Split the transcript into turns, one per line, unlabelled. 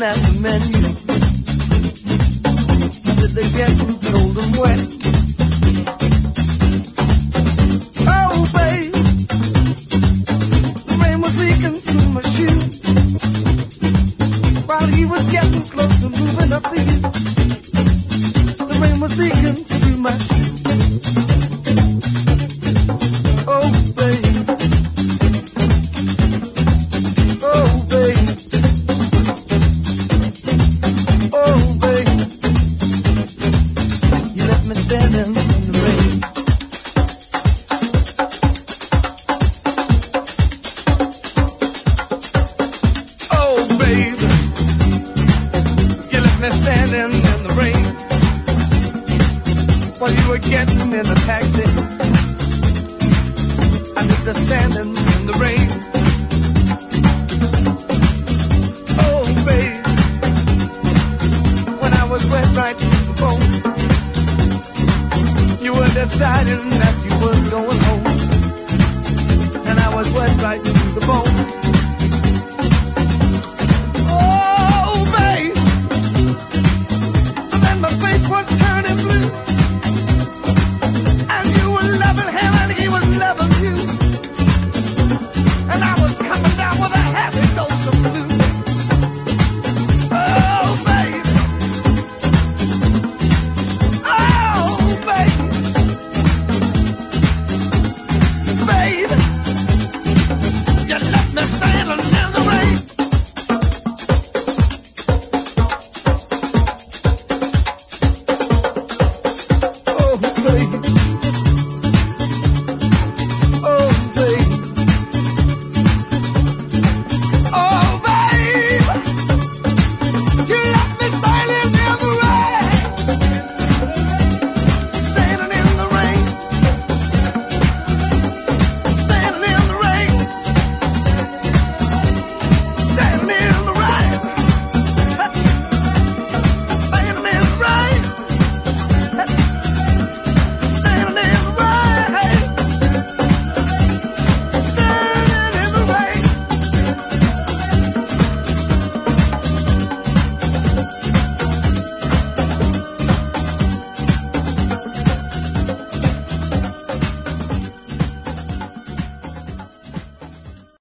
at the menu. Did they get cold and wet? Oh, babe, the rain was leaking through my shoe while he was getting close and moving up to you. The rain was leaking through my shoe. Oh, babe. Oh, babe. Oh, babe. You left me standing in the rain. Oh, babe. You left me standing in the rain while you were getting in the taxi. I was just standing in the rain. Oh, babe, when I was wet right to the bone, you were deciding that you were going home, and I was wet right to the bone.